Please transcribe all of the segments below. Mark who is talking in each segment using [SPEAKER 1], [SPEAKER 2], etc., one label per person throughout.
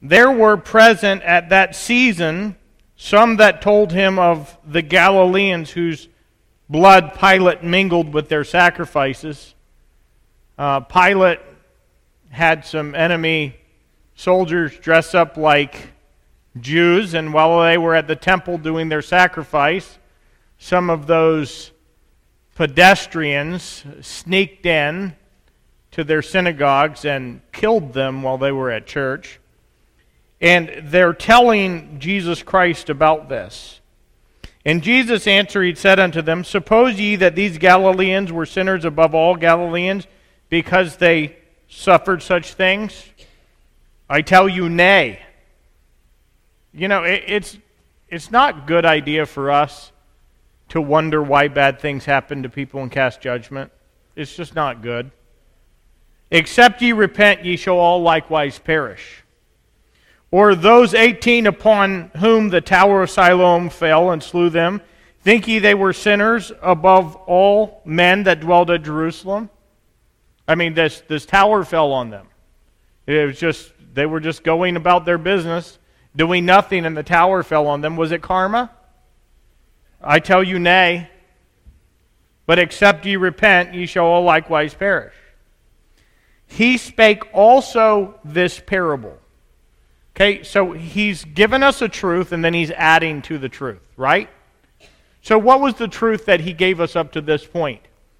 [SPEAKER 1] There were present at that season some that told him of the Galileans whose blood Pilate mingled with their sacrifices. Pilate had some enemy soldiers dress up like Jews, and while they were at the temple doing their sacrifice, some of those pedestrians sneaked in to their synagogues and killed them while they were at church. And they're telling Jesus Christ about this. And Jesus answered, he said unto them, Suppose ye that these Galileans were sinners above all Galileans, because they suffered such things? I tell you, nay. You know, it's not a good idea for us to wonder why bad things happen to people and cast judgment. It's just not good. Except ye repent, ye shall all likewise perish. Or those 18 upon whom the tower of Siloam fell and slew them, think ye they were sinners above all men that dwelled at Jerusalem? I mean, this tower fell on them. It was just, they were just going about their business, doing nothing, and the tower fell on them. Was it karma? I tell you, nay. But except ye repent, ye shall all likewise perish. He spake also this parable. Okay, so he's given us a truth, and then he's adding to the truth, right? So what was the truth that he gave us up to this point?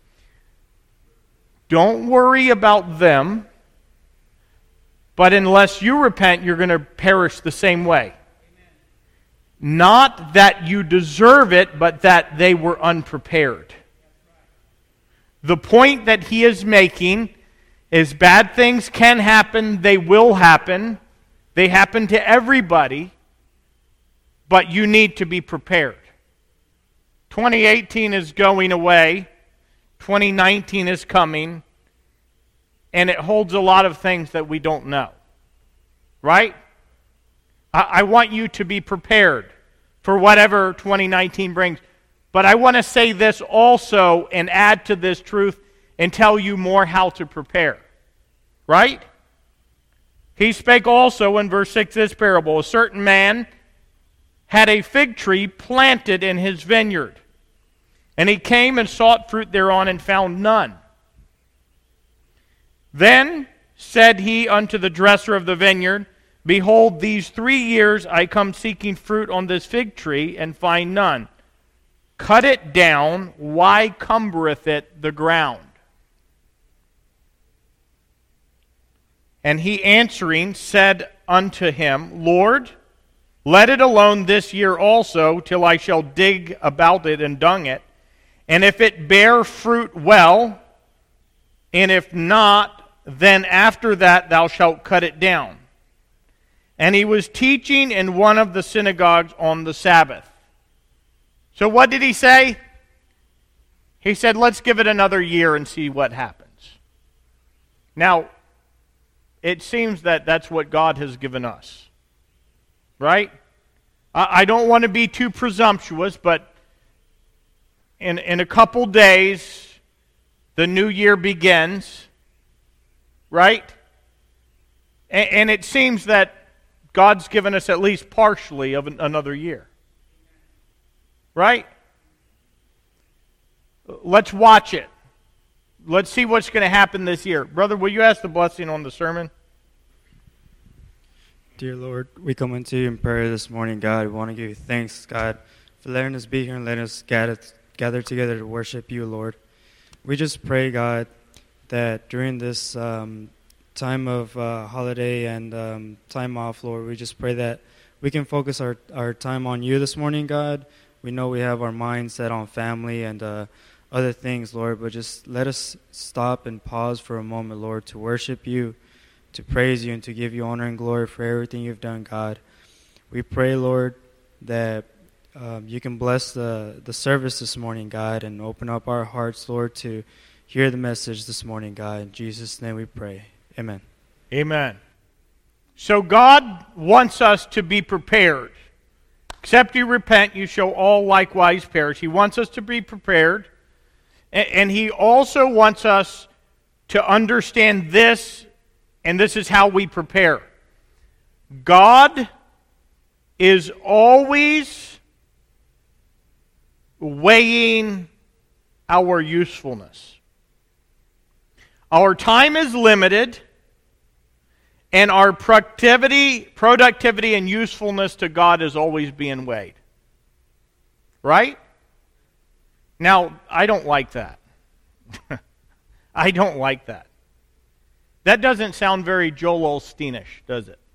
[SPEAKER 1] Don't worry about them, but unless you repent, you're going to perish the same way. Not that you deserve it, but that they were unprepared. The point that he is making is bad things can happen, they will happen. They happen to everybody, but you need to be prepared. 2018 is going away. 2019 is coming. And it holds a lot of things that we don't know. Right? I want you to be prepared for whatever 2019 brings. But I want to say this also and add to this truth and tell you more how to prepare. Right? He spake also in verse 6 this parable. A certain man had a fig tree planted in his vineyard. And he came and sought fruit thereon and found none. Then said he unto the dresser of the vineyard, Behold, these 3 years I come seeking fruit on this fig tree, and find none. Cut it down, why cumbereth it the ground? And he answering said unto him, Lord, let it alone this year also, till I shall dig about it and dung it. And if it bear fruit, well, and if not, then after that thou shalt cut it down. And he was teaching in one of the synagogues on the Sabbath. So what did he say? He said, let's give it another year and see what happens. Now, it seems that that's what God has given us. Right? I don't want to be too presumptuous, but in a couple days, the new year begins. Right? And it seems that God's given us at least partially of another year. Right? Let's watch it. Let's see what's going to happen this year. Brother, will you ask the blessing on the sermon?
[SPEAKER 2] Dear Lord, we come into you in prayer this morning, God. We want to give you thanks, God, for letting us be here and letting us gather together to worship you, Lord. We just pray, God, that during this time of holiday and time off, Lord, we just pray that we can focus our time on you this morning, God. We know we have our minds set on family and other things, Lord, but just let us stop and pause for a moment, Lord, to worship you, to praise you, and to give you honor and glory for everything you've done, God. We pray, Lord, that you can bless the service this morning, God, and open up our hearts, Lord, to hear the message this morning, God. In Jesus' name we pray. Amen.
[SPEAKER 1] Amen. So God wants us to be prepared. Except you repent, you shall all likewise perish. He wants us to be prepared. And he also wants us to understand this, and this is how we prepare. God is always weighing our usefulness. Our time is limited, and our productivity and usefulness to God is always being weighed. Right? Now, I don't like that. I don't like that. That doesn't sound very Joel Osteen-ish, does it?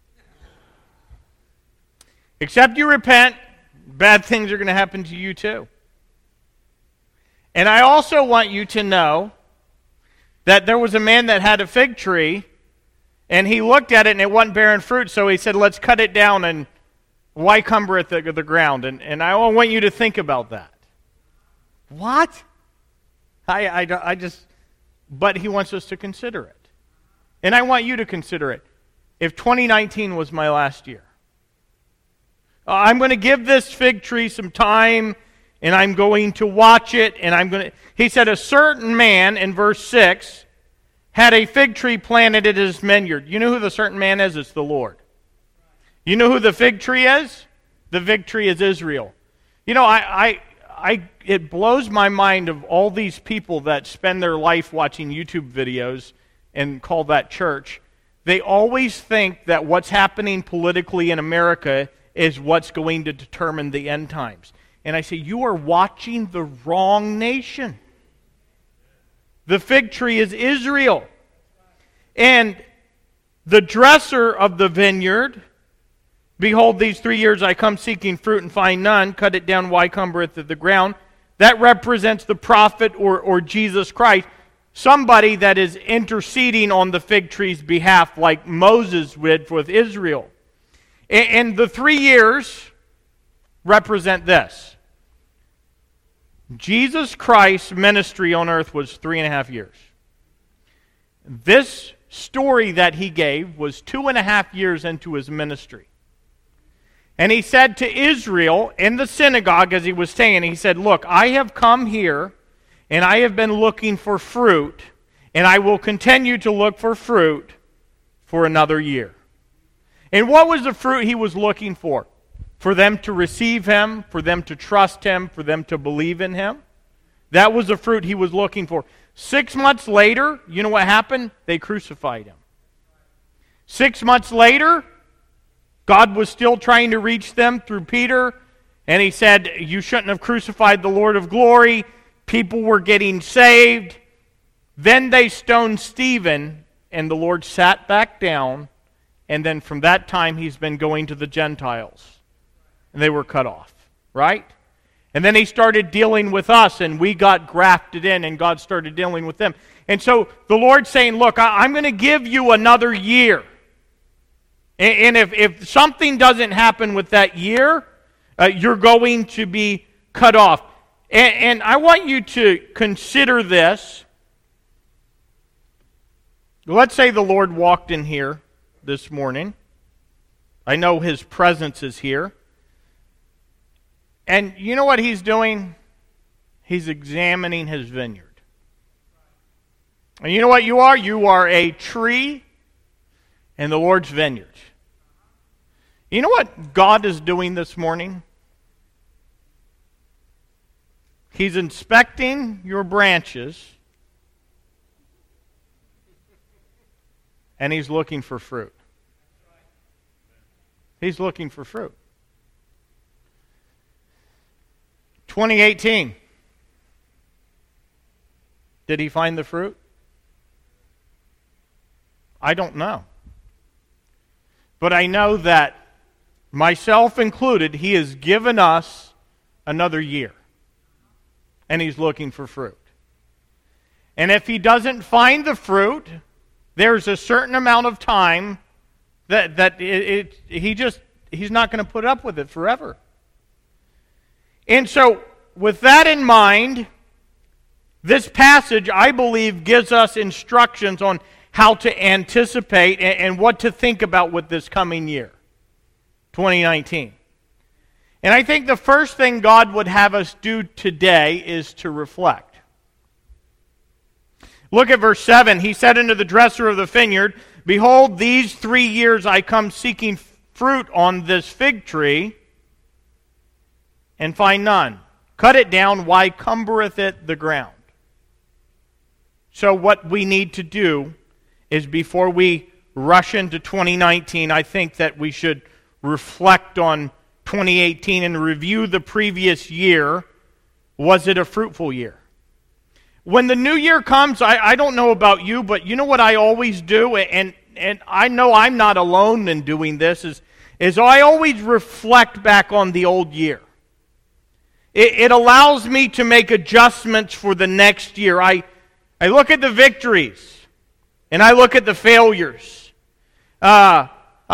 [SPEAKER 1] Except you repent, bad things are going to happen to you too. And I also want you to know that there was a man that had a fig tree, and he looked at it and it wasn't bearing fruit, so he said, let's cut it down, and why cumbereth the ground? And I want you to think about that. What? But he wants us to consider it. And I want you to consider it. If 2019 was my last year, I'm going to give this fig tree some time, and I'm going to watch it, and he said, a certain man, in verse 6, had a fig tree planted at his vineyard. You know who the certain man is? It's the Lord. You know who the fig tree is? The fig tree is Israel. You know, it blows my mind of all these people that spend their life watching YouTube videos and call that church. They always think that what's happening politically in America is what's going to determine the end times. And I say, you are watching the wrong nation. The fig tree is Israel. And the dresser of the vineyard, behold, these 3 years I come seeking fruit and find none, cut it down, why cumbereth the ground? That represents the prophet or Jesus Christ, somebody that is interceding on the fig tree's behalf like Moses did with Israel. And the 3 years represent this. Jesus Christ's ministry on earth was 3.5 years. This story that he gave was 2.5 years into his ministry. And he said to Israel in the synagogue, as he was saying, he said, look, I have come here, and I have been looking for fruit, and I will continue to look for fruit for another year. And what was the fruit he was looking for? For them to receive him, for them to trust him, for them to believe in him. That was the fruit he was looking for. 6 months later, you know what happened? They crucified him. 6 months later, God was still trying to reach them through Peter, and he said, you shouldn't have crucified the Lord of glory. People were getting saved. Then they stoned Stephen, and the Lord sat back down, and then from that time he's been going to the Gentiles. And they were cut off, right? And then he started dealing with us, and we got grafted in, and God started dealing with them. And so the Lord's saying, look, I'm going to give you another year. And if something doesn't happen with that year, you're going to be cut off. And I want you to consider this. Let's say the Lord walked in here this morning. I know his presence is here. And you know what he's doing? He's examining his vineyard. And you know what you are? You are a tree in the Lord's vineyard. You know what God is doing this morning? He's inspecting your branches, and he's looking for fruit. He's looking for fruit. 2018. Did he find the fruit? I don't know. But I know that, myself included, he has given us another year. And he's looking for fruit. And if he doesn't find the fruit, there's a certain amount of time that he's not going to put up with it forever. And so, with that in mind, this passage, I believe, gives us instructions on how to anticipate and what to think about with this coming year, 2019. And I think the first thing God would have us do today is to reflect. Look at verse 7. He said unto the dresser of the vineyard, behold, these 3 years I come seeking fruit on this fig tree, and find none. Cut it down, why cumbereth it the ground? So what we need to do is, before we rush into 2019, I think that we should reflect on 2018 and review the previous year. Was it a fruitful year? When the new year comes, I don't know about you, but you know what I always do, and I know I'm not alone in doing this, is I always reflect back on the old year. It allows me to make adjustments for the next year. I look at the victories, and I look at the failures. I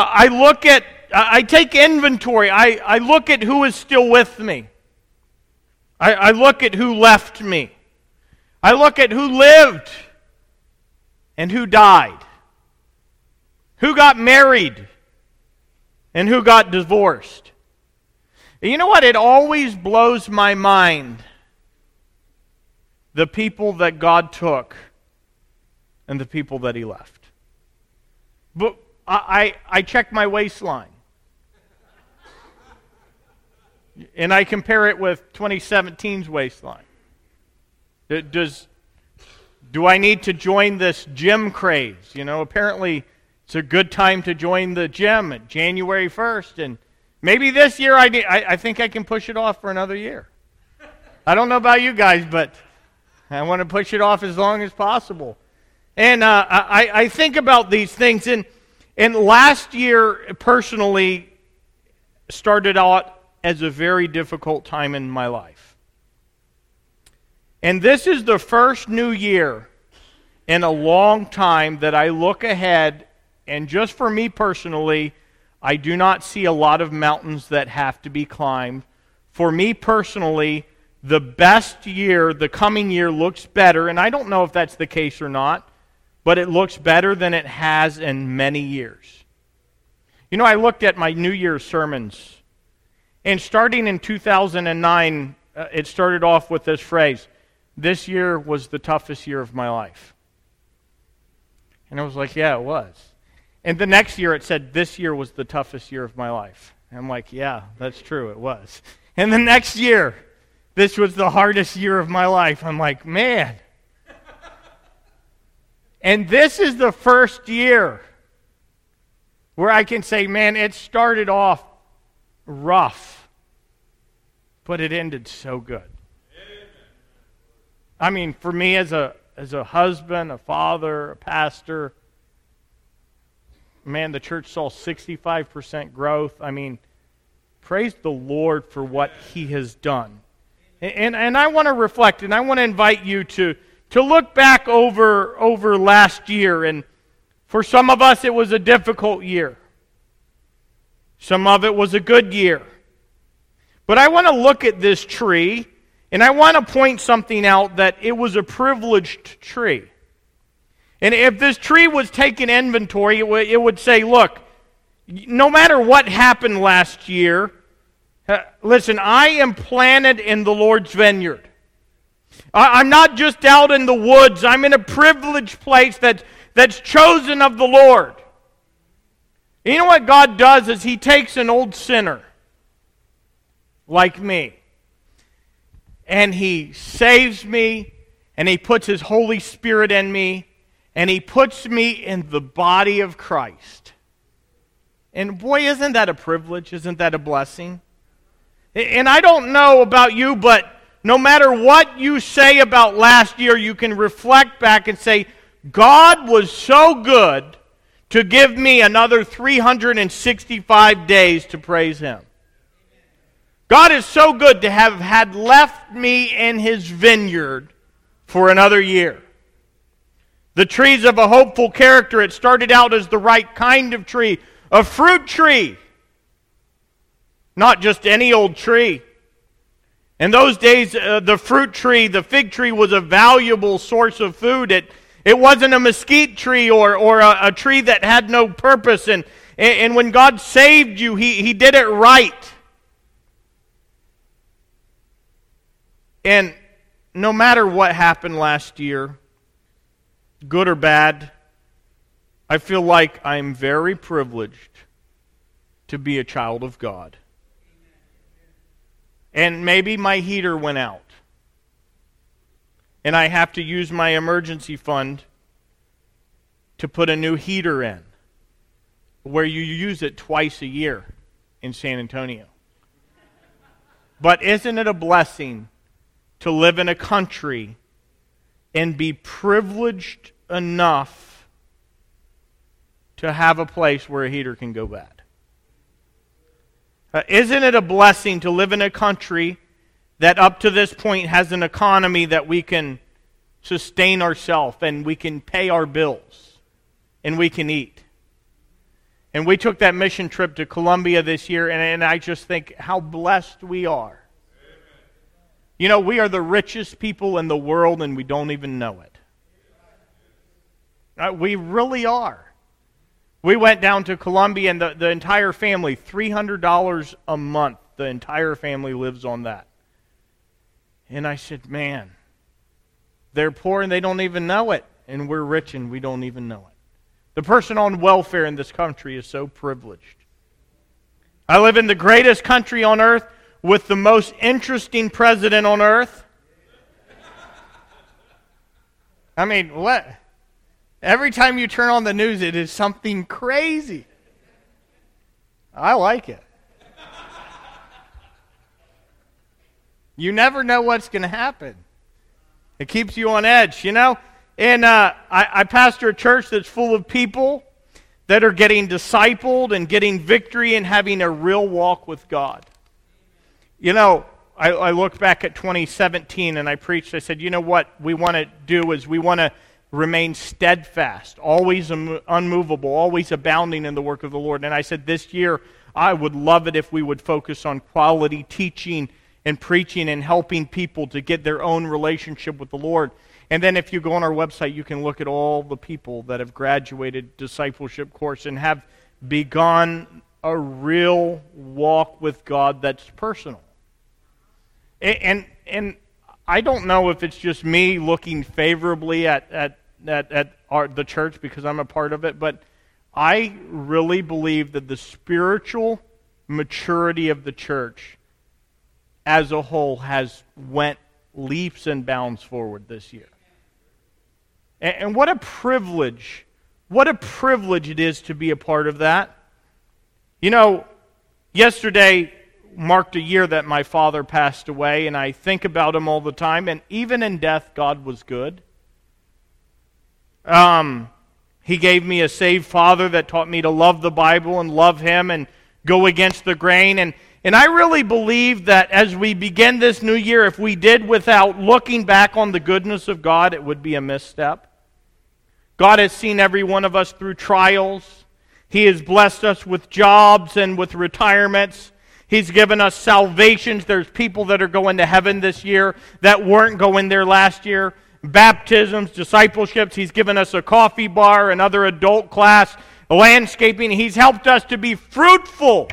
[SPEAKER 1] take inventory. I look at who is still with me. I look at who left me. I look at who lived and who died. Who got married and who got divorced. And you know what? It always blows my mind, the people that God took and the people that He left. But I check my waistline. And I compare it with 2017's waistline. Do I need to join this gym craze? You know, apparently it's a good time to join the gym at January 1st. And maybe this year I think I can push it off for another year. I don't know about you guys, but I want to push it off as long as possible. And I think about these things. And last year, personally, started out as a very difficult time in my life. And this is the first new year in a long time that I look ahead, and just for me personally, I do not see a lot of mountains that have to be climbed. For me personally, the best year, the coming year, looks better, and I don't know if that's the case or not, but it looks better than it has in many years. You know, I looked at my New Year's sermons, and starting in 2009, it started off with this phrase, "This year was the toughest year of my life." And I was like, yeah, it was. And the next year it said, "This year was the toughest year of my life." And I'm like, yeah, that's true, it was. And the next year, "This was the hardest year of my life." I'm like, man. And this is the first year where I can say, man, it started off rough, but it ended so good. I mean, for me as a husband, a father, a pastor, man, the church saw 65% growth. I mean, praise the Lord for what He has done. And I want to reflect, and I want to invite you to look back over last year. And for some of us, it was a difficult year. Some of it was a good year. But I want to look at this tree, and I want to point something out, that it was a privileged tree. And if this tree was taking inventory, it would say, look, no matter what happened last year, listen, I am planted in the Lord's vineyard. I'm not just out in the woods. I'm in a privileged place that's chosen of the Lord. And you know what God does is He takes an old sinner like me, and He saves me, and He puts His Holy Spirit in me, and He puts me in the body of Christ. And boy, isn't that a privilege? Isn't that a blessing? And I don't know about you, but no matter what you say about last year, you can reflect back and say, God was so good to give me another 365 days to praise Him. God is so good to have had left me in His vineyard for another year. The trees of a hopeful character, it started out as the right kind of tree, a fruit tree, not just any old tree. In those days, the fruit tree, the fig tree, was a valuable source of food. It wasn't a mesquite tree or a tree that had no purpose. And when God saved you, He did it right. And no matter what happened last year, good or bad, I feel like I'm very privileged to be a child of God. And maybe my heater went out, and I have to use my emergency fund to put a new heater in, where you use it twice a year in San Antonio. But isn't it a blessing to live in a country and be privileged enough to have a place where a heater can go bad? Isn't it a blessing to live in a country that up to this point has an economy that we can sustain ourselves and we can pay our bills and we can eat? And we took that mission trip to Colombia this year, and I just think how blessed we are. You know, we are the richest people in the world, and we don't even know it. We really are. We went down to Colombia, and the entire family, $300 a month, the entire family lives on that. And I said, man, they're poor and they don't even know it, and we're rich and we don't even know it. The person on welfare in this country is so privileged. I live in the greatest country on earth with the most interesting president on earth. I mean, what? Every time you turn on the news, it is something crazy. I like it. You never know what's going to happen. It keeps you on edge, you know? And I pastor a church that's full of people that are getting discipled and getting victory and having a real walk with God. You know, I look back at 2017 and I preached, I said, you know what we want to do is we want to remain steadfast, always unmovable, always abounding in the work of the Lord. And I said this year, I would love it if we would focus on quality teaching and preaching and helping people to get their own relationship with the Lord. And then if you go on our website, you can look at all the people that have graduated discipleship course and have begun a real walk with God that's personal. And I don't know if it's just me looking favorably at the church because I'm a part of it, but I really believe that the spiritual maturity of the church as a whole has went leaps and bounds forward this year. And what a privilege it is to be a part of that. You know, yesterday marked a year that my father passed away, and I think about him all the time, and even in death, God was good. He gave me a saved father that taught me to love the Bible and love Him and go against the grain, and I really believe that as we begin this new year, if we did without looking back on the goodness of God, it would be a misstep. God has seen every one of us through trials. He has blessed us with jobs and with retirements. He's given us salvations. There's people that are going to heaven this year that weren't going there last year. Baptisms, discipleships. He's given us a coffee bar, another adult class, landscaping. He's helped us to be fruitful.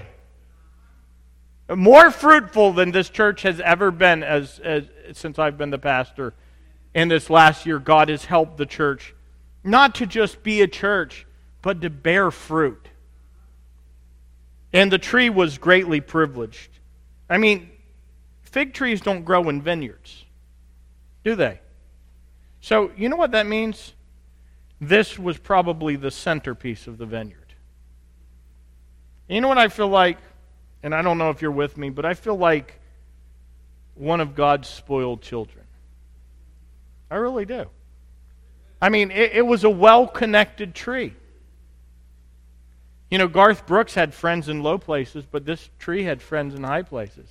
[SPEAKER 1] More fruitful than this church has ever been since I've been the pastor. In this last year, God has helped the church not to just be a church, but to bear fruit. And the tree was greatly privileged. I mean, fig trees don't grow in vineyards, do they? So, you know what that means? This was probably the centerpiece of the vineyard. You know what I feel like? And I don't know if you're with me, but I feel like one of God's spoiled children. I really do. I mean, it was a well-connected tree. You know, Garth Brooks had friends in low places, but this tree had friends in high places.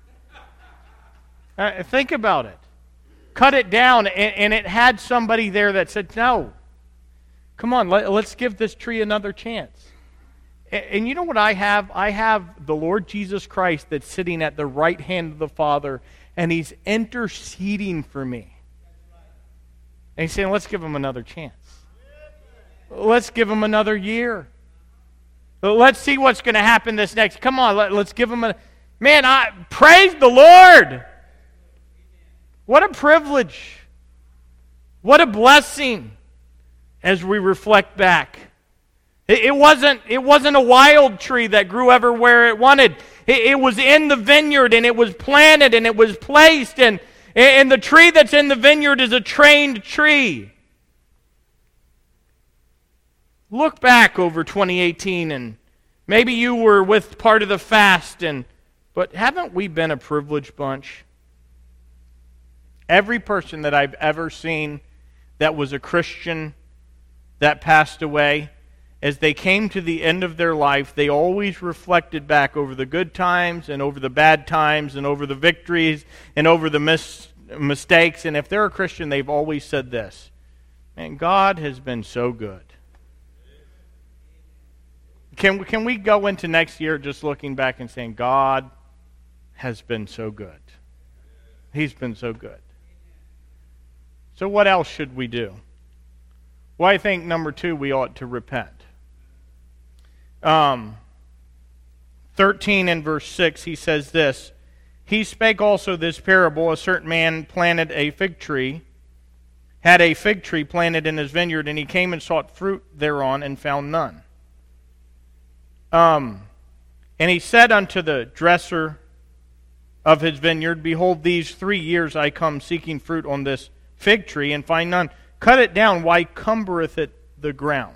[SPEAKER 1] Think about it. Cut it down, and it had somebody there that said, no, come on, let's give this tree another chance. And you know what I have? I have the Lord Jesus Christ that's sitting at the right hand of the Father, and He's interceding for me. And He's saying, let's give Him another chance. Let's give Him another year. Let's see what's going to happen this next. Come on, let's give Him a... Man, praise the Lord! What a privilege. What a blessing as we reflect back. It wasn't a wild tree that grew everywhere it wanted. It was in the vineyard, and it was planted, and it was placed, and the tree that's in the vineyard is a trained tree. Look back over 2018, and maybe you were with part of the fast, but haven't we been a privileged bunch? Every person that I've ever seen that was a Christian that passed away, as they came to the end of their life, they always reflected back over the good times and over the bad times and over the victories and over the mistakes. And if they're a Christian, they've always said this: "Man, God has been so good." Can we go into next year just looking back and saying, God has been so good? He's been so good. So what else should we do? Well, I think number 2, we ought to repent. 13 and verse 6, he says this: "He spake also this parable, a certain man planted a fig tree, had a fig tree planted in his vineyard, and he came and sought fruit thereon, and found none. And he said unto the dresser of his vineyard, Behold, these 3 years I come seeking fruit on this fig tree, and find none. Cut it down, why cumbereth it the ground?"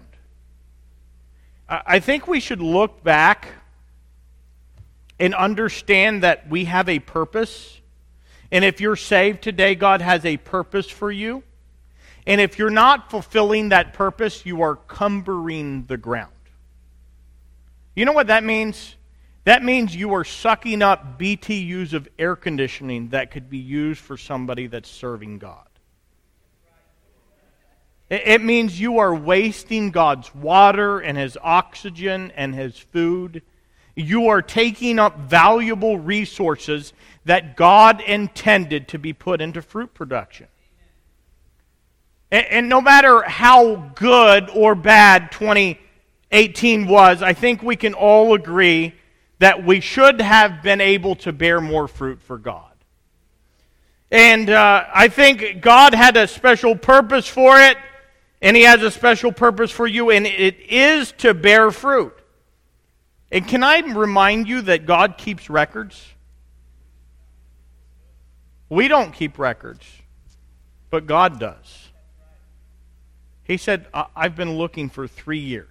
[SPEAKER 1] I think we should look back and understand that we have a purpose. And if you're saved today, God has a purpose for you. And if you're not fulfilling that purpose, you are cumbering the ground. You know what that means? That means you are sucking up BTUs of air conditioning that could be used for somebody that's serving God. It means you are wasting God's water and His oxygen and His food. You are taking up valuable resources that God intended to be put into fruit production. And no matter how good or bad 2018 was, I think we can all agree that we should have been able to bear more fruit for God. And I think God had a special purpose for it, and He has a special purpose for you, and it is to bear fruit. And can I remind you that God keeps records? We don't keep records, but God does. He said, I've been looking for 3 years.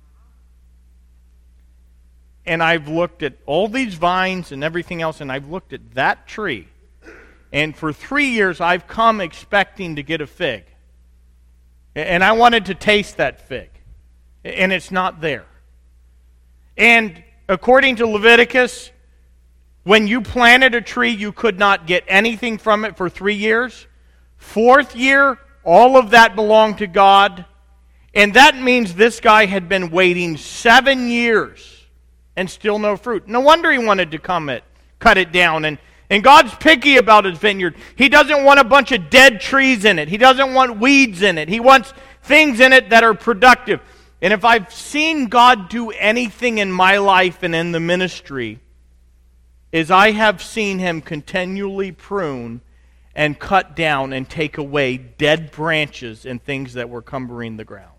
[SPEAKER 1] And I've looked at all these vines and everything else, and I've looked at that tree. And for 3 years, I've come expecting to get a fig. And I wanted to taste that fig. And it's not there. And according to Leviticus, when you planted a tree, you could not get anything from it for 3 years. 4th year, all of that belonged to God. And that means this guy had been waiting 7 years and still no fruit. No wonder he wanted to cut it down. And God's picky about His vineyard. He doesn't want a bunch of dead trees in it. He doesn't want weeds in it. He wants things in it that are productive. And if I've seen God do anything in my life and in the ministry, is I have seen Him continually prune and cut down and take away dead branches and things that were cumbering the ground.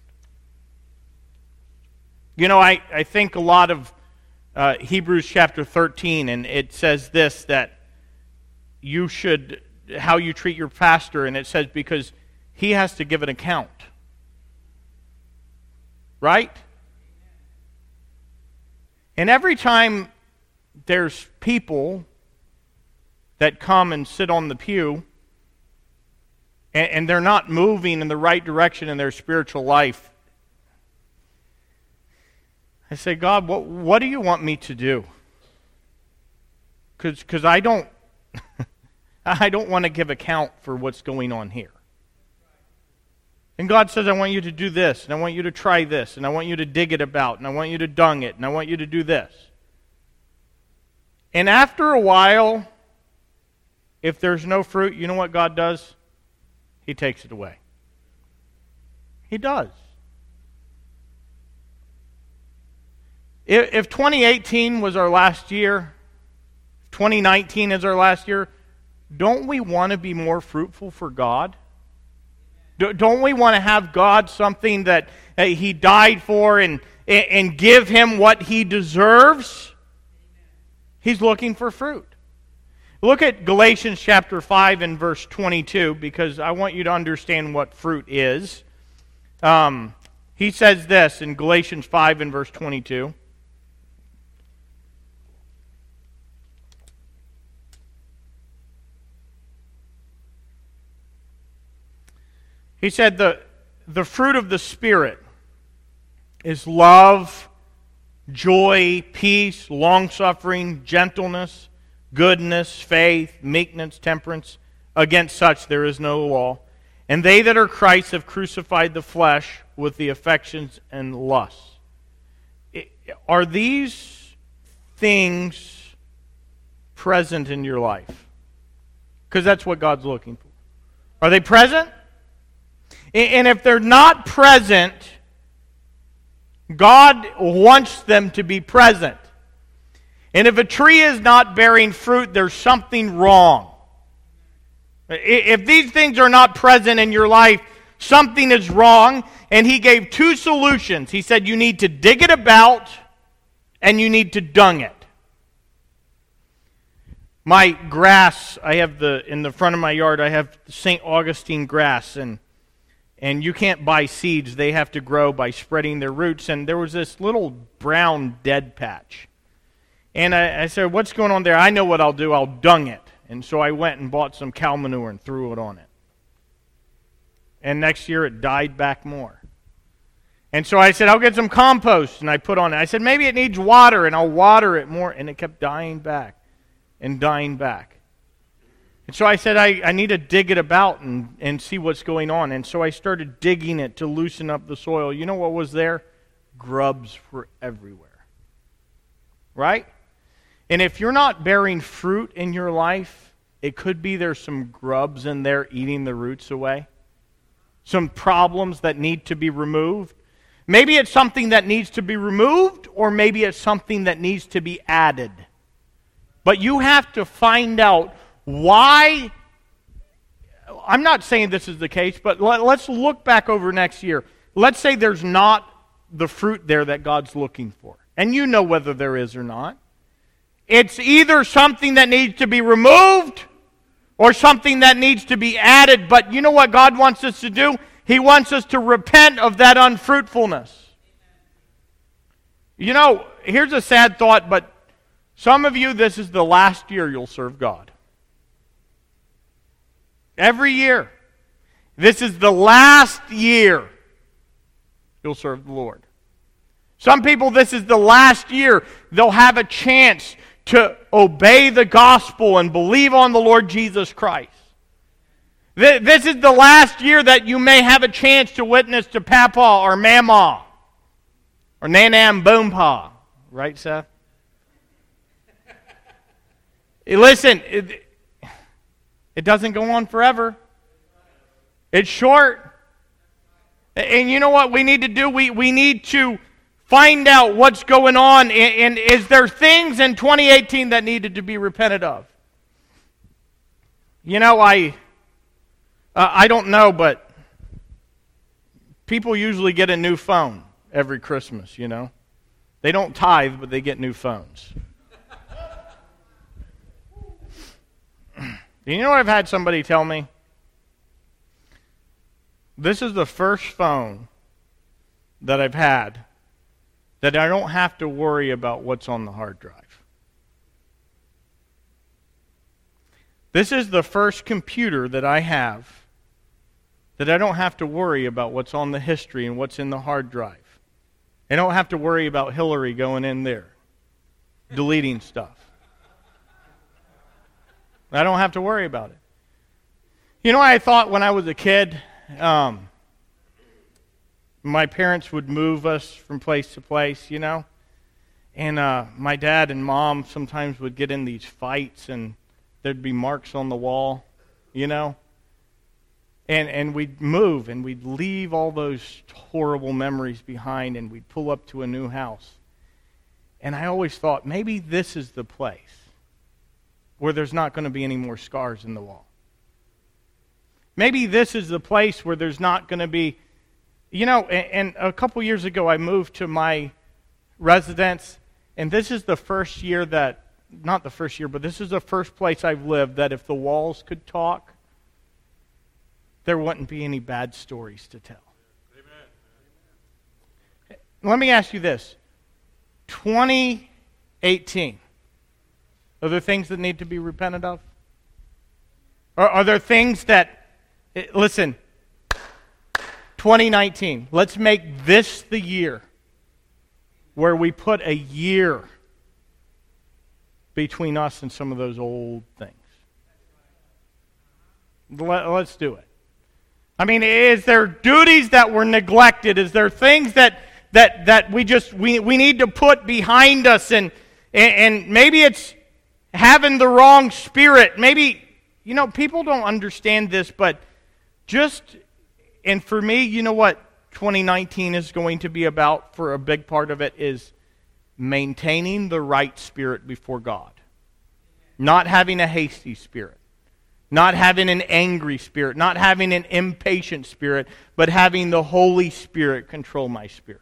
[SPEAKER 1] You know, I think a lot of Hebrews chapter 13, and it says this, that you should, how you treat your pastor, and it says because he has to give an account. Right? And every time there's people that come and sit on the pew, and they're not moving in the right direction in their spiritual life, I say, God, what do you want me to do? Because I don't want to give account for what's going on here. And God says, I want you to do this, and I want you to try this, and I want you to dig it about, and I want you to dung it, and I want you to do this. And after a while, if there's no fruit, you know what God does? He takes it away. He does. If 2018 was our last year, 2019 is our last year, don't we want to be more fruitful for God? Don't we want to have God something that He died for and give Him what He deserves? He's looking for fruit. Look at Galatians chapter 5 and verse 22, because I want you to understand what fruit is. He says this in Galatians 5 and verse 22. He said the fruit of the Spirit is love, joy, peace, long-suffering, gentleness, goodness, faith, meekness, temperance. Against such there is no law. And they that are Christ have crucified the flesh with the affections and lusts. Are these things present in your life? Because that's what God's looking for. Are they present? And if they're not present, God wants them to be present. And if a tree is not bearing fruit, there's something wrong. If these things are not present in your life, something is wrong. And He gave two solutions. He said you need to dig it about and you need to dung it. My grass, I have in the front of my yard, I have St. Augustine grass, and you can't buy seeds. They have to grow by spreading their roots. And there was this little brown dead patch. And I said, what's going on there? I know what I'll do. I'll dung it. And so I went and bought some cow manure and threw it on it. And next year it died back more. And so I said, I'll get some compost. And I put on it. I said, maybe it needs water, and I'll water it more. And it kept dying back and dying back. And so I said, I need to dig it about and see what's going on. And so I started digging it to loosen up the soil. You know what was there? Grubs were everywhere. Right? And if you're not bearing fruit in your life, it could be there's some grubs in there eating the roots away. Some problems that need to be removed. Maybe it's something that needs to be removed, or maybe it's something that needs to be added. But you have to find out why. I'm not saying this is the case, but let's look back over next year. Let's say there's not the fruit there that God's looking for. And you know whether there is or not. It's either something that needs to be removed or something that needs to be added. But you know what God wants us to do? He wants us to repent of that unfruitfulness. You know, here's a sad thought, but some of you, this is the last year you'll serve God. Every year. This is the last year you'll serve the Lord. Some people, this is the last year they'll have a chance to obey the gospel and believe on the Lord Jesus Christ. This is the last year that you may have a chance to witness to Papa or Mama or Nanam Boompa. Right, Seth? Listen, it doesn't go on forever. It's short. And you know what we need to do? We need to find out what's going on. And is there things in 2018 that needed to be repented of? You know, I don't know, but people usually get a new phone every Christmas, you know. They don't tithe, but they get new phones. You know what I've had somebody tell me? This is the first phone that I've had that I don't have to worry about what's on the hard drive. This is the first computer that I have that I don't have to worry about what's on the history and what's in the hard drive. I don't have to worry about Hillary going in there, deleting stuff. I don't have to worry about it. You know what I thought when I was a kid? My parents would move us from place to place, you know. And my dad and mom sometimes would get in these fights and there'd be marks on the wall, you know. And we'd move and we'd leave all those horrible memories behind and we'd pull up to a new house. And I always thought, maybe this is the place where there's not going to be any more scars in the wall. maybe this is the place where there's not going to be, and a couple years ago I moved to my residence, and this is the first year that, not the first year, but this is the first place I've lived that if the walls could talk, there wouldn't be any bad stories to tell. Amen. Let me ask you this. 2018, are there things that need to be repented of? Are there things that, listen, 2019, let's make this the year where we put a year between us and some of those old things. Let's do it. I mean, is there duties that were neglected? Is there things that we need to put behind us? And maybe it's having the wrong spirit. Maybe, people don't understand this, but and for me, you know what 2019 is going to be about for a big part of it is maintaining the right spirit before God. Not having a hasty spirit. Not having an angry spirit. Not having an impatient spirit. But having the Holy Spirit control my spirit.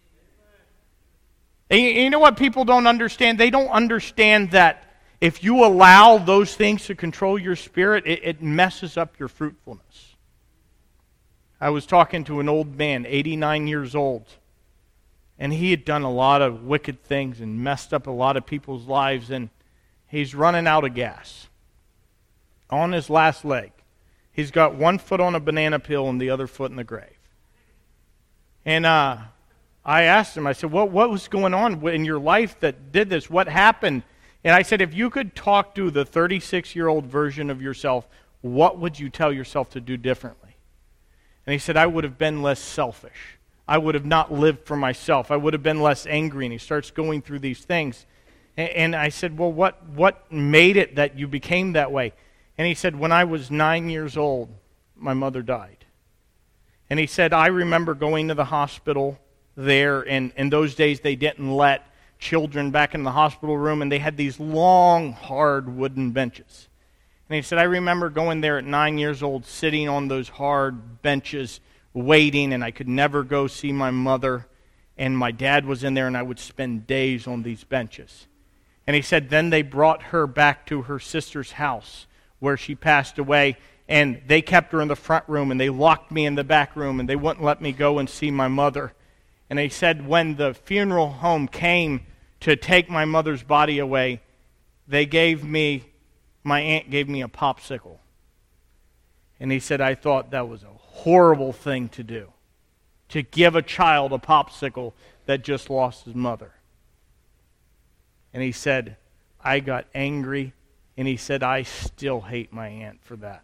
[SPEAKER 1] And you know what people don't understand? They don't understand that if you allow those things to control your spirit, it messes up your fruitfulness. I was talking to an old man, 89 years old, and he had done a lot of wicked things and messed up a lot of people's lives, and he's running out of gas. On his last leg. He's got one foot on a banana peel and the other foot in the grave. And I asked him, I said, what was going on in your life that did this? What happened? And I said, if you could talk to the 36-year-old version of yourself, what would you tell yourself to do differently? And he said, I would have been less selfish. I would have not lived for myself. I would have been less angry. And he starts going through these things. And I said, well, what made it that you became that way? And he said, when I was 9 years old, my mother died. And he said, I remember going to the hospital there, and in those days they didn't let children back in the hospital room, and they had these long, hard wooden benches. And he said, I remember going there at 9 years old, sitting on those hard benches, waiting, and I could never go see my mother. And my dad was in there, and I would spend days on these benches. And he said, then they brought her back to her sister's house, where she passed away, and they kept her in the front room, and they locked me in the back room, and they wouldn't let me go and see my mother. And he said when the funeral home came to take my mother's body away, my aunt gave me a popsicle. And he said, I thought that was a horrible thing to do, to give a child a popsicle that just lost his mother. And he said, I got angry. And he said, I still hate my aunt for that.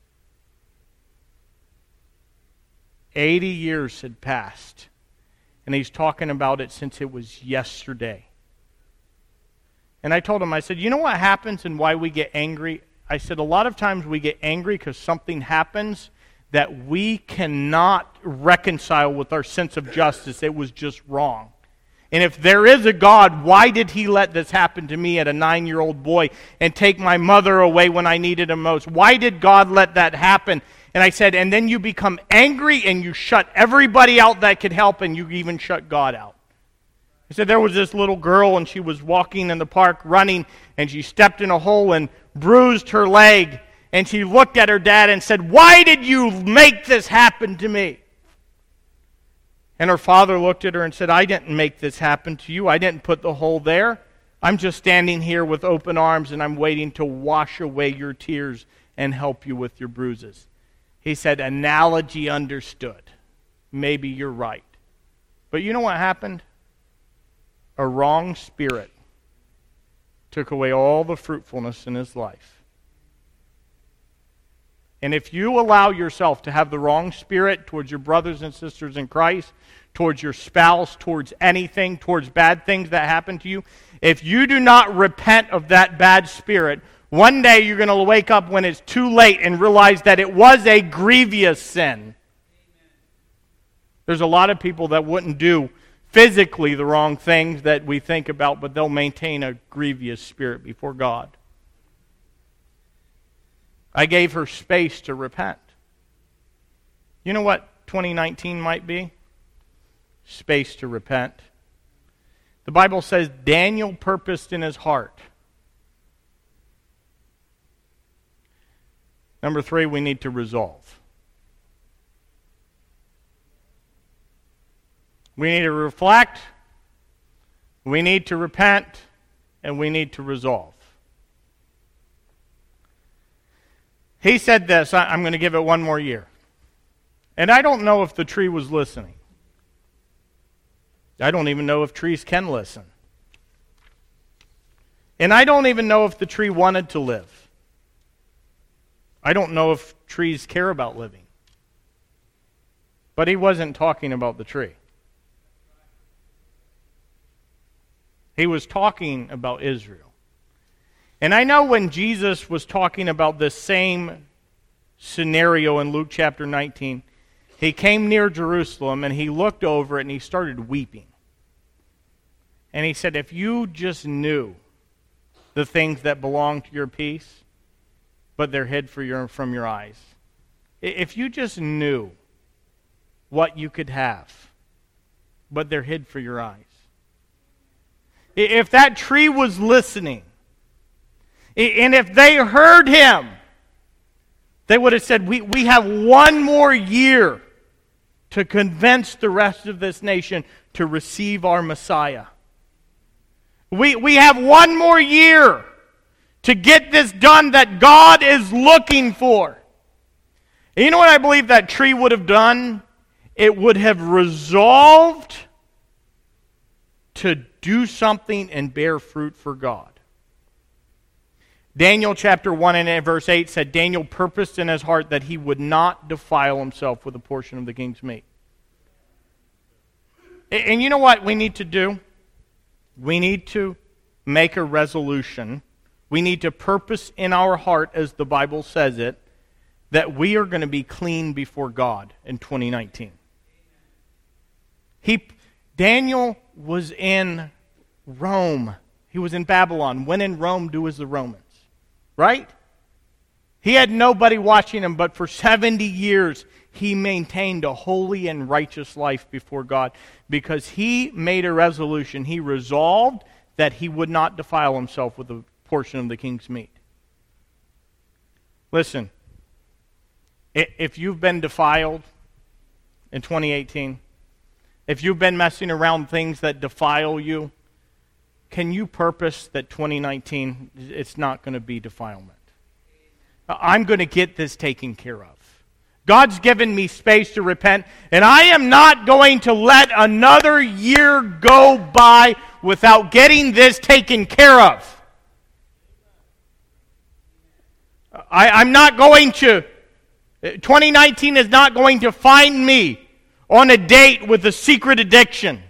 [SPEAKER 1] 80 years had passed. And he's talking about it since it was yesterday. And I told him, I said, you know what happens and why we get angry? I said, a lot of times we get angry because something happens that we cannot reconcile with our sense of justice. It was just wrong. And if there is a God, why did he let this happen to me at a 9-year-old boy and take my mother away when I needed him most? Why did God let that happen? And I said, and then you become angry and you shut everybody out that could help, and you even shut God out. I said, there was this little girl, and she was walking in the park running, and she stepped in a hole and bruised her leg. And she looked at her dad and said, why did you make this happen to me? And her father looked at her and said, I didn't make this happen to you. I didn't put the hole there. I'm just standing here with open arms, and I'm waiting to wash away your tears and help you with your bruises. He said, analogy understood. Maybe you're right. But you know what happened? A wrong spirit took away all the fruitfulness in his life. And if you allow yourself to have the wrong spirit towards your brothers and sisters in Christ, towards your spouse, towards anything, towards bad things that happen to you, if you do not repent of that bad spirit, one day you're going to wake up when it's too late and realize that it was a grievous sin. There's a lot of people that wouldn't do physically the wrong things that we think about, but they'll maintain a grievous spirit before God. I gave her space to repent. You know what 2019 might be? Space to repent. The Bible says Daniel purposed in his heart. Number 3, we need to resolve. We need to reflect, we need to repent, and we need to resolve. He said this, I'm going to give it one more year. And I don't know if the tree was listening. I don't even know if trees can listen. And I don't even know if the tree wanted to live. I don't know if trees care about living. But he wasn't talking about the tree. He was talking about Israel. And I know when Jesus was talking about this same scenario in Luke chapter 19, he came near Jerusalem and he looked over it and he started weeping. And he said, if you just knew the things that belong to your peace, but they're hid from your eyes. If you just knew what you could have, but they're hid for your eyes. If that tree was listening, and if they heard him, they would have said, we have one more year to convince the rest of this nation to receive our Messiah. We have one more year to get this done that God is looking for. And you know what I believe that tree would have done? It would have resolved to do something and bear fruit for God. Daniel chapter 1 and verse 8 said, Daniel purposed in his heart that he would not defile himself with a portion of the king's meat. And you know what we need to do? We need to make a resolution. We need to purpose in our heart, as the Bible says it, that we are going to be clean before God in 2019. Daniel was in Rome. He was in Babylon. When in Rome, do as the Romans. Right? He had nobody watching him, but for 70 years, he maintained a holy and righteous life before God because he made a resolution. He resolved that he would not defile himself with a portion of the king's meat. Listen, if you've been defiled in 2018, if you've been messing around things that defile you, can you purpose that 2019, it's not going to be defilement? I'm going to get this taken care of. God's given me space to repent, and I am not going to let another year go by without getting this taken care of. I'm not going to, 2019 is not going to find me on a date with a secret addiction.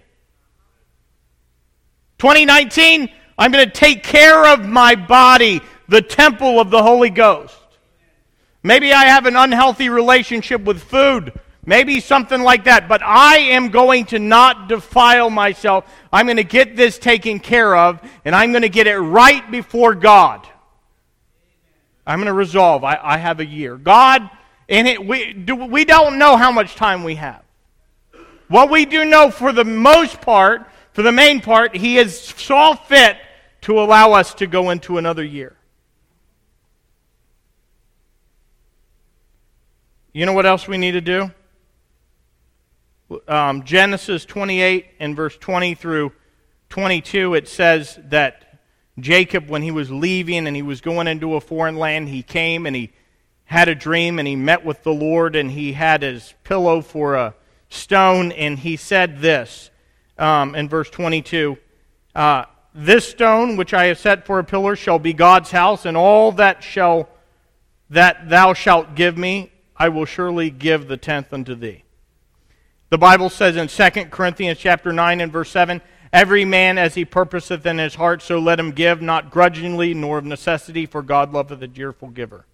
[SPEAKER 1] 2019, I'm going to take care of my body, the temple of the Holy Ghost. Maybe I have an unhealthy relationship with food. Maybe something like that. But I am going to not defile myself. I'm going to get this taken care of, and I'm going to get it right before God. I'm going to resolve. I have a year. God, we don't know how much time we have. What we do know for the most part, for the main part, He has saw fit to allow us to go into another year. You know what else we need to do? Genesis 28 and verse 20 through 22, it says that Jacob, when he was leaving and he was going into a foreign land, he came and he had a dream and he met with the Lord and he had his pillow for a stone, and he said this in verse 22, this stone which I have set for a pillar shall be God's house, and all that thou shalt give me, I will surely give the tenth unto thee. The Bible says in 2 Corinthians chapter 9 and verse 7, every man as he purposeth in his heart, so let him give, not grudgingly, nor of necessity, for God loveth a cheerful giver.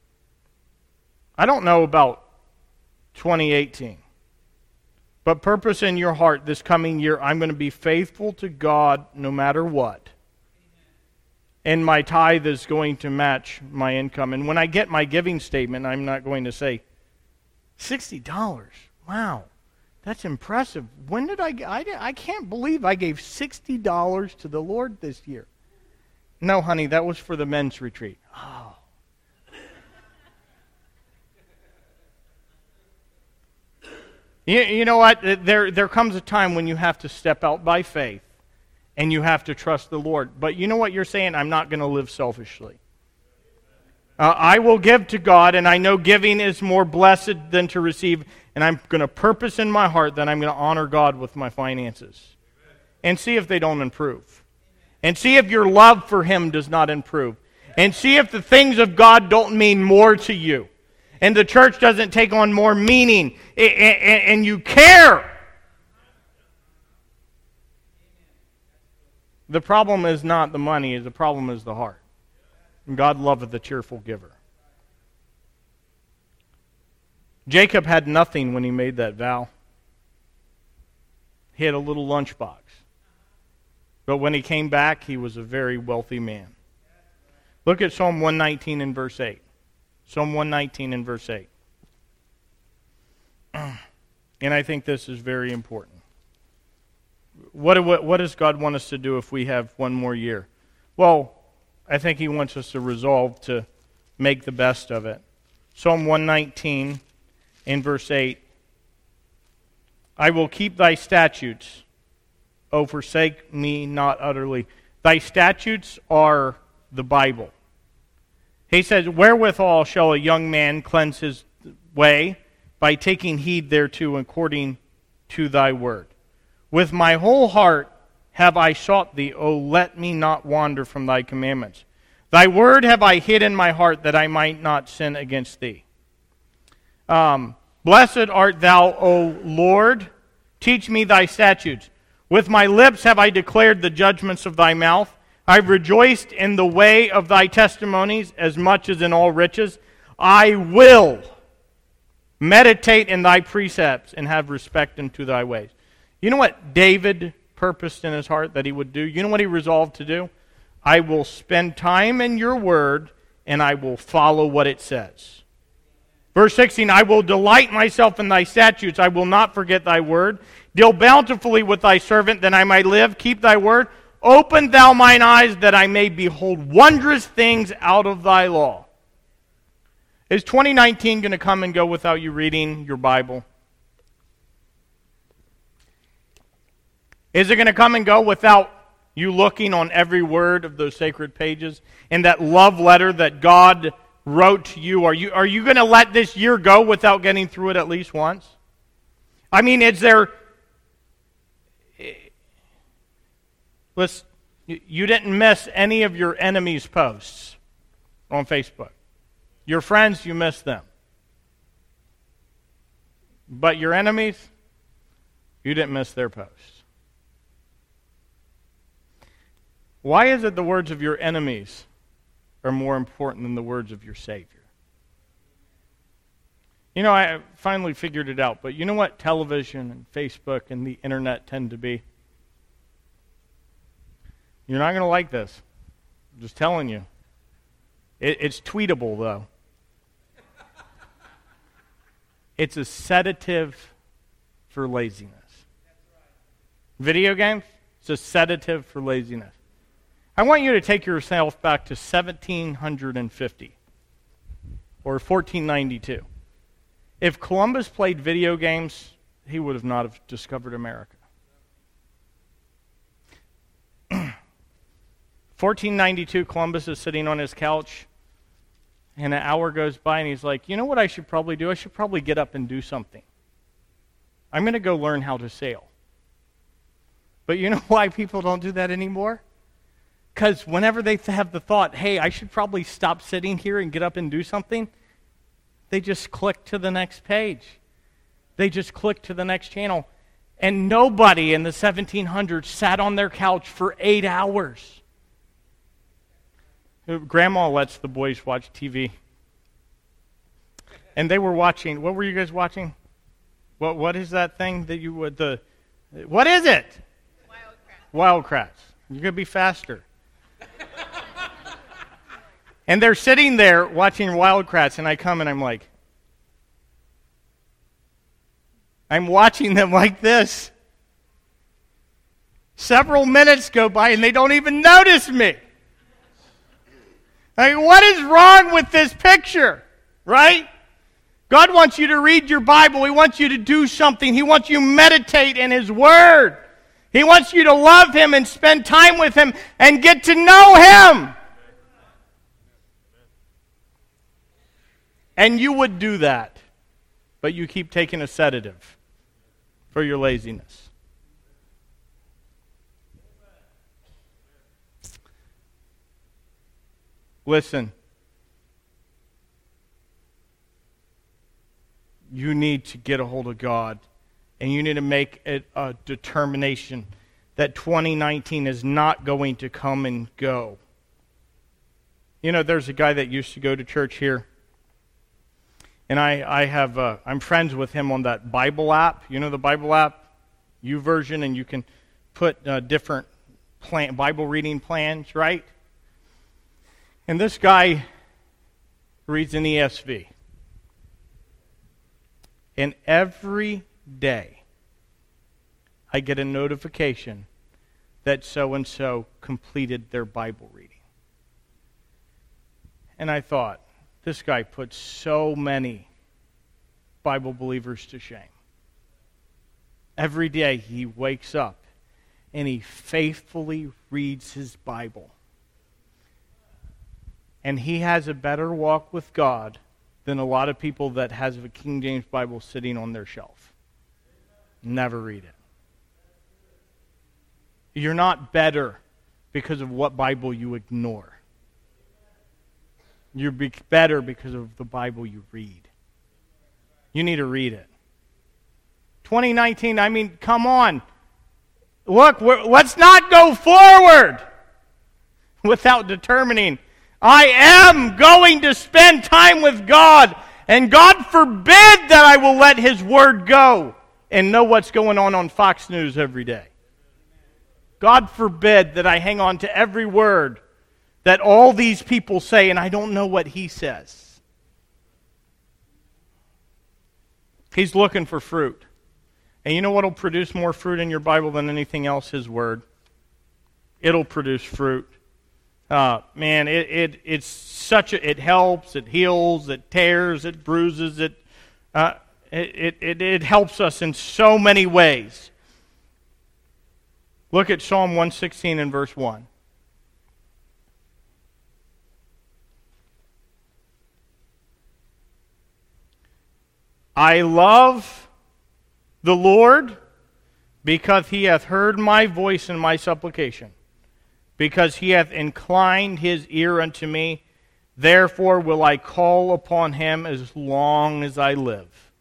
[SPEAKER 1] I don't know about 2018, but purpose in your heart this coming year, I'm going to be faithful to God no matter what. And my tithe is going to match my income. And when I get my giving statement, I'm not going to say $60. Wow. That's impressive. When did I can't believe I gave $60 to the Lord this year. No, honey, that was for the men's retreat. Oh. You know what? There comes a time when you have to step out by faith and you have to trust the Lord. But you know what you're saying? I'm not going to live selfishly. I will give to God, and I know giving is more blessed than to receive, and I'm going to purpose in my heart that I'm going to honor God with my finances. And see if they don't improve. And see if your love for Him does not improve. And see if the things of God don't mean more to you. And the church doesn't take on more meaning, and you care. The problem is not the money, the problem is the heart. And God loveth a cheerful giver. Jacob had nothing when he made that vow. He had a little lunchbox. But when he came back, he was a very wealthy man. Look at Psalm 119 and verse 8. Psalm 119 and verse 8. And I think this is very important. What does God want us to do if we have one more year? Well, I think He wants us to resolve to make the best of it. Psalm 119 in verse 8. I will keep thy statutes, O forsake me not utterly. Thy statutes are the Bible. He says, wherewithal shall a young man cleanse his way? By taking heed thereto according to thy word. With my whole heart have I sought thee, O let me not wander from thy commandments. Thy word have I hid in my heart, that I might not sin against thee. Blessed art thou, O Lord. Teach me thy statutes. With my lips have I declared the judgments of thy mouth. I've rejoiced in the way of thy testimonies as much as in all riches. I will meditate in thy precepts and have respect unto thy ways. You know what David purposed in his heart that he would do? You know what he resolved to do? I will spend time in your word and I will follow what it says. Verse 16, I will delight myself in thy statutes. I will not forget thy word. Deal bountifully with thy servant, that I might live. Keep thy word. Open thou mine eyes, that I may behold wondrous things out of thy law. Is 2019 going to come and go without you reading your Bible? Is it going to come and go without you looking on every word of those sacred pages? And that love letter that God wrote to you? Are you going to let this year go without getting through it at least once? I mean, is there... Listen, you didn't miss any of your enemies' posts on Facebook. Your friends, you missed them. But your enemies, you didn't miss their posts. Why is it the words of your enemies are more important than the words of your Savior? You know, I finally figured it out, but you know what television and Facebook and the internet tend to be? You're not going to like this. I'm just telling you. It's tweetable, though. It's a sedative for laziness. Video games, it's a sedative for laziness. I want you to take yourself back to 1750 or 1492. If Columbus played video games, he would have not have discovered America. 1492, Columbus is sitting on his couch, and an hour goes by, and he's like, you know what I should probably do? I should probably get up and do something. I'm going to go learn how to sail. But you know why people don't do that anymore? Because whenever they have the thought, hey, I should probably stop sitting here and get up and do something, they just click to the next page. They just click to the next channel. And nobody in the 1700s sat on their couch for 8 hours. Grandma lets the boys watch TV. And they were watching, what were you guys watching? What is that thing that you would, what is it? Wildcrats. You're going to be faster. And they're sitting there watching Wildcrats, and I come and I'm like, I'm watching them like this. Several minutes go by and they don't even notice me. I mean, what is wrong with this picture? Right? God wants you to read your Bible. He wants you to do something. He wants you to meditate in His Word. He wants you to love Him and spend time with Him and get to know Him. And you would do that, but you keep taking a sedative for your laziness. Listen. You need to get a hold of God, and you need to make it a determination that 2019 is not going to come and go. You know, there's a guy that used to go to church here, and I'm friends with him on that Bible app. You know the Bible app, YouVersion, and you can put different Bible reading plans, right? And this guy reads in ESV. And every day, I get a notification that so-and-so completed their Bible reading. And I thought, this guy puts so many Bible believers to shame. Every day he wakes up and he faithfully reads his Bible. And he has a better walk with God than a lot of people that has a King James Bible sitting on their shelf. Never read it. You're not better because of what Bible you ignore. You're better because of the Bible you read. You need to read it. 2019, I mean, come on. Look, let's not go forward without determining I am going to spend time with God, and God forbid that I will let His Word go and know what's going on Fox News every day. God forbid that I hang on to every word that all these people say and I don't know what He says. He's looking for fruit. And you know what will produce more fruit in your Bible than anything else? His Word. It'll produce fruit. Man, it's such a, it helps, it heals, it tears, it bruises, it helps us in so many ways. Look at Psalm 116 and verse 1. I love the Lord because He hath heard my voice and my supplication. Because He hath inclined His ear unto me, therefore will I call upon Him as long as I live.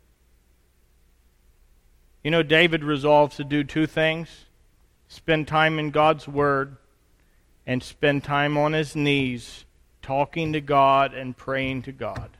[SPEAKER 1] You know, David resolves to do two things. Spend time in God's Word and spend time on his knees talking to God and praying to God.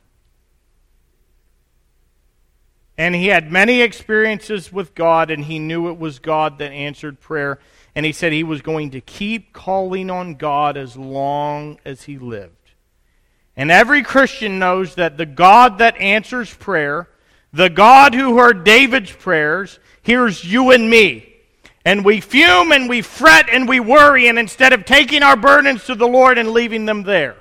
[SPEAKER 1] And he had many experiences with God, and he knew it was God that answered prayer. And he said he was going to keep calling on God as long as he lived. And every Christian knows that the God that answers prayer, the God who heard David's prayers, hears you and me. And we fume and we fret and we worry, and instead of taking our burdens to the Lord and leaving them there,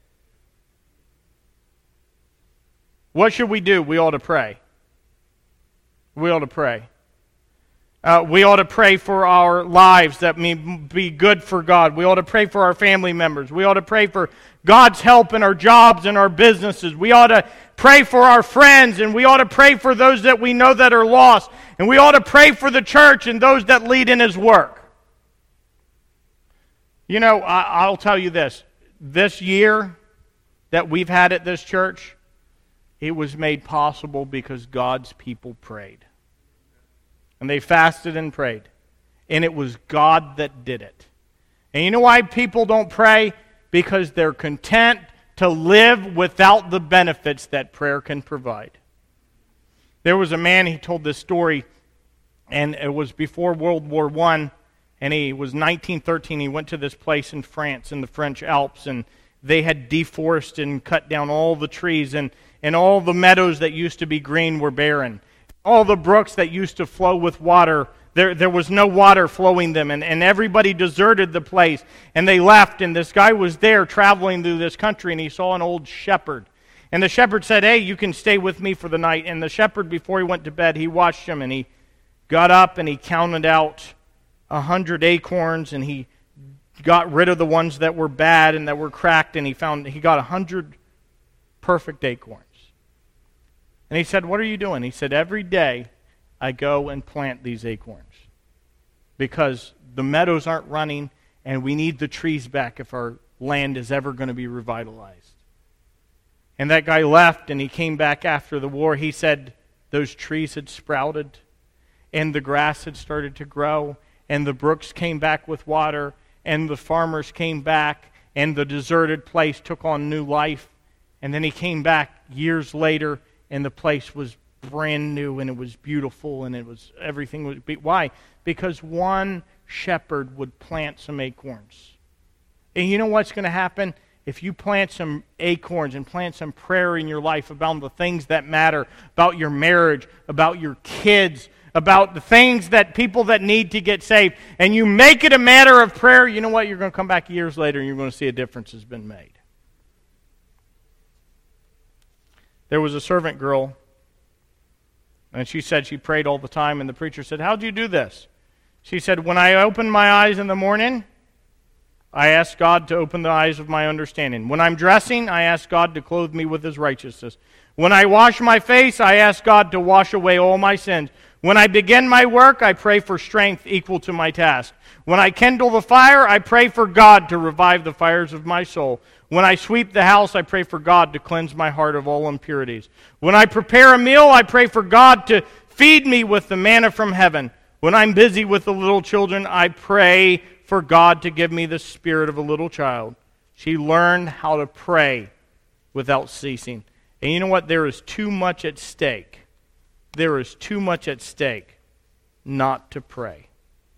[SPEAKER 1] what should we do? We ought to pray. We ought to pray. We ought to pray for our lives that may be good for God. We ought to pray for our family members. We ought to pray for God's help in our jobs and our businesses. We ought to pray for our friends, and we ought to pray for those that we know that are lost. And we ought to pray for the church and those that lead in His work. You know, I'll tell you this. This year that we've had at this church, it was made possible because God's people prayed. And they fasted and prayed. And it was God that did it. And you know why people don't pray? Because they're content to live without the benefits that prayer can provide. There was a man, he told this story, and it was before World War I, and he was 1913. He went to this place in France, in the French Alps, and they had deforested and cut down all the trees, and all the meadows that used to be green were barren. all the brooks that used to flow with water, there was no water flowing them, and everybody deserted the place, and they left, and this guy was there traveling through this country, and he saw an old shepherd. And the shepherd said, hey, you can stay with me for the night. And the shepherd, before he went to bed, he watched him, and he got up, and he counted out 100 acorns, and he got rid of the ones that were bad and that were cracked, and he got 100 perfect acorns. And he said, what are you doing? He said, every day I go and plant these acorns because the meadows aren't running and we need the trees back if our land is ever going to be revitalized. And that guy left, and he came back after the war. He said those trees had sprouted and the grass had started to grow and the brooks came back with water and the farmers came back and the deserted place took on new life. And then he came back years later, and the place was brand new, and it was beautiful, and everything was. Why? Because one shepherd would plant some acorns. And you know what's going to happen? If you plant some acorns and plant some prayer in your life about the things that matter, about your marriage, about your kids, about the things that people that need to get saved, and you make it a matter of prayer, you know what? You're going to come back years later, and you're going to see a difference has been made. There was a servant girl, and she said she prayed all the time, and the preacher said, how'd you do this? She said, when I open my eyes in the morning, I ask God to open the eyes of my understanding. When I'm dressing, I ask God to clothe me with His righteousness. When I wash my face, I ask God to wash away all my sins. When I begin my work, I pray for strength equal to my task. When I kindle the fire, I pray for God to revive the fires of my soul. When I sweep the house, I pray for God to cleanse my heart of all impurities. When I prepare a meal, I pray for God to feed me with the manna from heaven. When I'm busy with the little children, I pray for God to give me the spirit of a little child. She learned how to pray without ceasing. And you know what? There is too much at stake. There is too much at stake not to pray.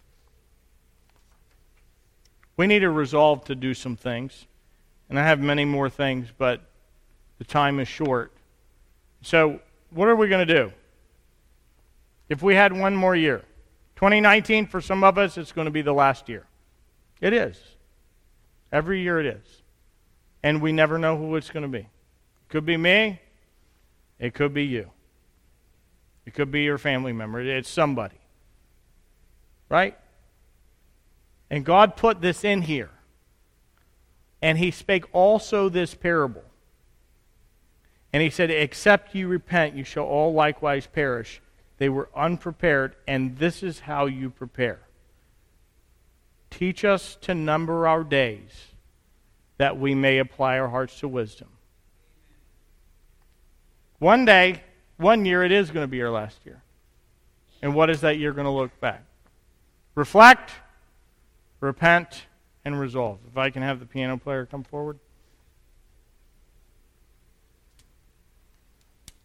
[SPEAKER 1] We need a resolve to do some things. And I have many more things, but the time is short. So, what are we going to do? If we had one more year. 2019, for some of us, it's going to be the last year. It is. Every year it is. And we never know who it's going to be. It could be me. It could be you. It could be your family member. It's somebody. Right? And God put this in here. And He spake also this parable. And He said, except you repent, you shall all likewise perish. They were unprepared, and this is how you prepare. Teach us to number our days, that we may apply our hearts to wisdom. One day, one year, it is going to be our last year. And what is that year going to look back? Reflect, repent, and resolve. If I can have the piano player come forward.